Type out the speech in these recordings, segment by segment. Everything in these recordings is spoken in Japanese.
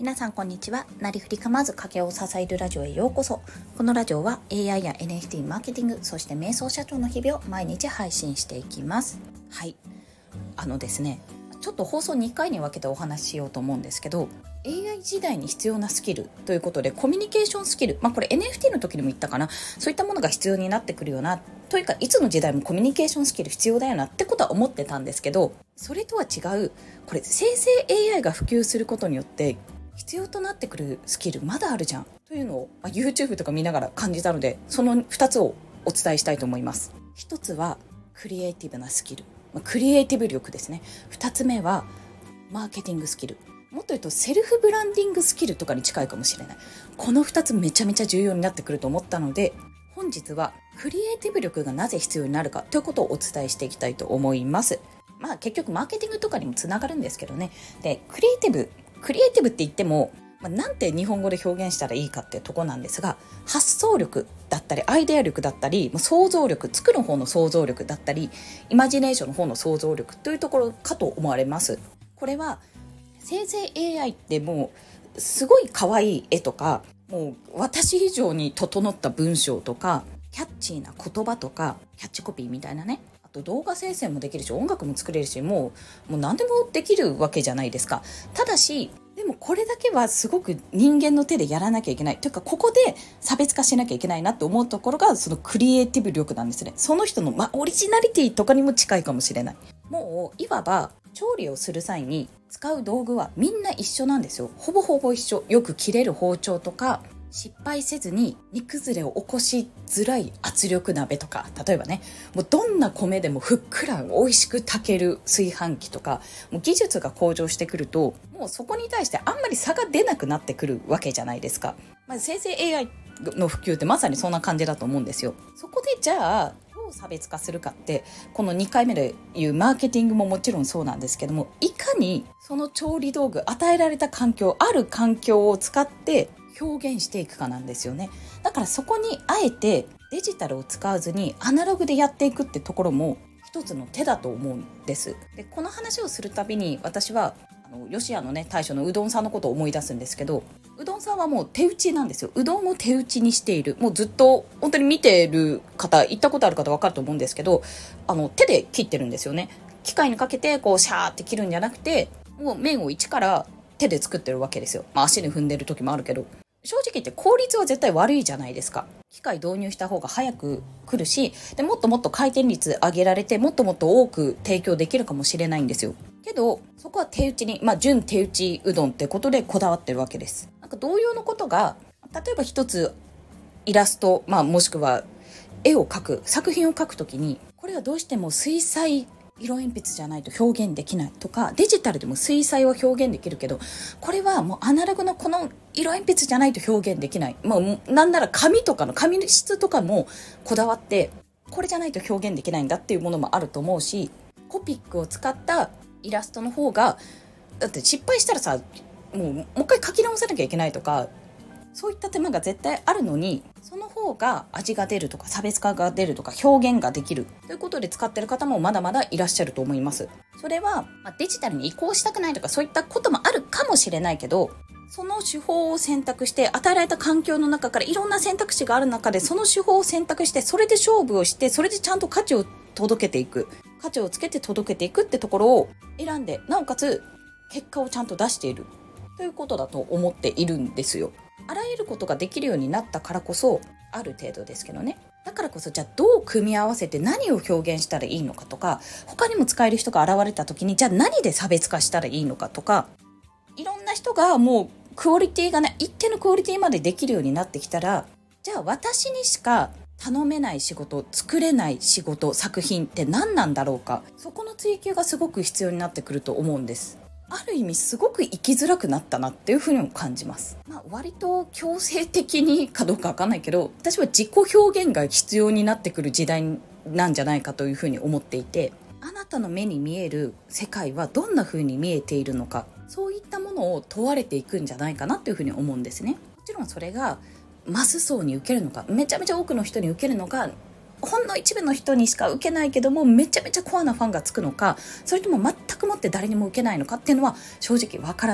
皆さんこんにちは。なりふり構わず家計を支えるラジオへようこそ。このラジオは AI や NFT マーケティング、そして瞑想社長の日々を毎日配信していきます。はい、ですね、ちょっと放送2回に分けてお話ししようと思うんですけど、 AI 時代に必要なスキルということで、コミュニケーションスキル、これ NFT の時にも言ったかな、そういったものが必要になってくるよな、というかいつの時代もコミュニケーションスキル必要だよなってことは思ってたんですけど、それとは違う、これ生成 AI が普及することによって必要となってくるスキルまだあるじゃんというのを YouTube とか見ながら感じたので、その2つをお伝えしたいと思います。1つはクリエイティブなスキル、クリエイティブ力ですね。2つ目はマーケティングスキル、もっと言うとセルフブランディングスキルとかに近いかもしれない。この2つめちゃめちゃ重要になってくると思ったので、本日はクリエイティブ力がなぜ必要になるかということをお伝えしていきたいと思います。結局マーケティングとかにもつながるんですけどね。で、クリエイティブって言っても、なんて日本語で表現したらいいかっていうところなんですが、発想力だったりアイデア力だったり想像力、作る方の想像力だったりイマジネーションの方の想像力というところかと思われます。これは生成 AI ってもうすごい可愛い絵とか、もう私以上に整った文章とかキャッチーな言葉とかキャッチコピーみたいなね、あと動画生成もできるし音楽も作れるし、もう何でもできるわけじゃないですか。ただしでもこれだけはすごく人間の手でやらなきゃいけないというか、ここで差別化しなきゃいけないなと思うところがそのクリエイティブ力なんですね。その人の、オリジナリティとかにも近いかもしれない。もういわば調理をする際に使う道具はみんな一緒なんですよ。ほぼほぼ一緒。よく切れる包丁とか、失敗せずに煮崩れを起こしづらい圧力鍋とか、例えばね、もうどんな米でもふっくら美味しく炊ける炊飯器とか、もう技術が向上してくると、もうそこに対してあんまり差が出なくなってくるわけじゃないですか。生成 AI の普及ってまさにそんな感じだと思うんですよ。そこでじゃあどう差別化するかって、この2回目で言うマーケティングももちろんそうなんですけども、いかにその調理道具、与えられた環境、ある環境を使って表現していくかなんですよね。だからそこにあえてデジタルを使わずにアナログでやっていくってところも一つの手だと思うんです。で、この話をするたびに私は吉屋のね大将のうどんさんのことを思い出すんですけど、うどんさんはもう手打ちなんですよ。うどんを手打ちにしている、もうずっと本当に見てる方、行ったことある方分かると思うんですけど、手で切ってるんですよね。機械にかけてこうシャーって切るんじゃなくて、もう麺を一から手で作ってるわけですよ。足で踏んでる時もあるけど、正直言って効率は絶対悪いじゃないですか。機械導入した方が早く来るし、でもっともっと回転率上げられて、もっともっと多く提供できるかもしれないんですよ。けどそこは手打ちに、純手打ちうどんってことでこだわってるわけです。なんか同様のことが、例えば一つイラスト、もしくは絵を描く、作品を描くときに、これはどうしても水彩色鉛筆じゃないと表現できないとか、デジタルでも水彩は表現できるけど、これはもうアナログのこの色鉛筆じゃないと表現できない、なんなら紙とかの紙質とかもこだわって、これじゃないと表現できないんだっていうものもあると思うし、コピックを使ったイラストの方が、だって失敗したらさ、もう一回書き直さなきゃいけないとか、そういった手間が絶対あるのに、その方が味が出るとか差別化が出るとか表現ができるということで使ってる方もまだまだいらっしゃると思います。それは、デジタルに移行したくないとかそういったこともあるかもしれないけど、その手法を選択して、与えられた環境の中からいろんな選択肢がある中で、その手法を選択して、それで勝負をして、それでちゃんと価値を届けていく、価値をつけて届けていくってところを選んで、なおかつ結果をちゃんと出しているということだと思っているんですよ。あらゆることができるようになったからこそ、ある程度ですけどね、だからこそ、じゃあどう組み合わせて何を表現したらいいのかとか、他にも使える人が現れた時にじゃあ何で差別化したらいいのかとか、いろんな人がもうクオリティがね、一定のクオリティまでできるようになってきたら、じゃあ私にしか頼めない仕事、作れない仕事、作品って何なんだろうか。そこの追求がすごく必要になってくると思うんです。ある意味すごく生きづらくなったなっていうふうにも感じます。割と強制的にかどうかわかんないけど、私は自己表現が必要になってくる時代なんじゃないかというふうに思っていて、あなたの目に見える世界はどんなふうに見えているのか、そういったものを問われていくんじゃないかなというふうに思うんですね。もちろんそれがマス層に受けるのか、めちゃめちゃ多くの人に受けるのか、ほんの一部の人にしか受けないけどもめちゃめちゃコアなファンがつくのか、それとも全くもって誰にも受けないのかっていうのは正直わからない。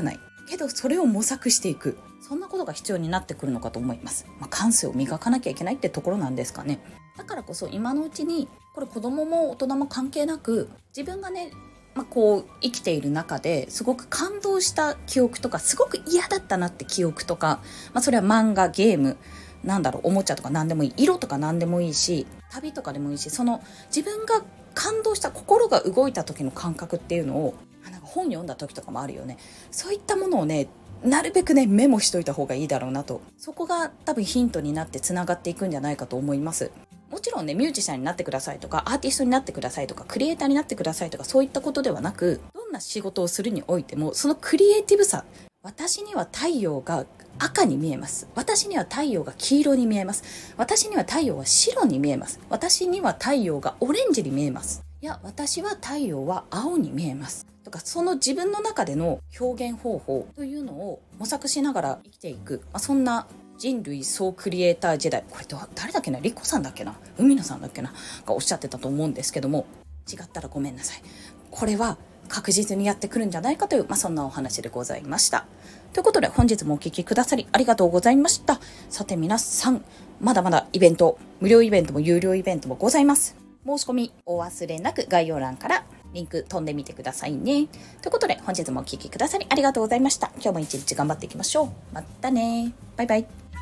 けどそれを模索していく、そんなことが必要になってくるのかと思います。感性を磨かなきゃいけないってところなんですかね。だからこそ今のうちに、これ子供も大人も関係なく、自分がね、こう生きている中ですごく感動した記憶とか、すごく嫌だったなって記憶とか、それは漫画、ゲーム、おもちゃとか何でもいい、色とか何でもいいし、旅とかでもいいし、その自分が感動した、心が動いた時の感覚っていうのを、本読んだ時とかもあるよね。そういったものをね、なるべくねメモしといた方がいいだろうなと。そこが多分ヒントになってつながっていくんじゃないかと思います。もちろんね、ミュージシャンになってくださいとか、アーティストになってくださいとか、クリエイターになってくださいとか、そういったことではなく、どんな仕事をするにおいても、そのクリエイティブさ、私には太陽が赤に見えます。私には太陽が黄色に見えます。私には太陽は白に見えます。私には太陽がオレンジに見えます。いや、私は太陽は青に見えますとか、その自分の中での表現方法というのを模索しながら生きていく、そんな人類総クリエイター時代、これ誰だっけな、リコさんだっけな、海野さんだっけながおっしゃってたと思うんですけども、違ったらごめんなさい。これは確実にやってくるんじゃないかという、そんなお話でございました。ということで、本日もお聞きくださりありがとうございました。さて皆さん、まだまだイベント、無料イベントも有料イベントもございます。申し込みお忘れなく、概要欄からリンク飛んでみてくださいね。ということで、本日もお聞きくださりありがとうございました。今日も一日頑張っていきましょう。またね。バイバイ。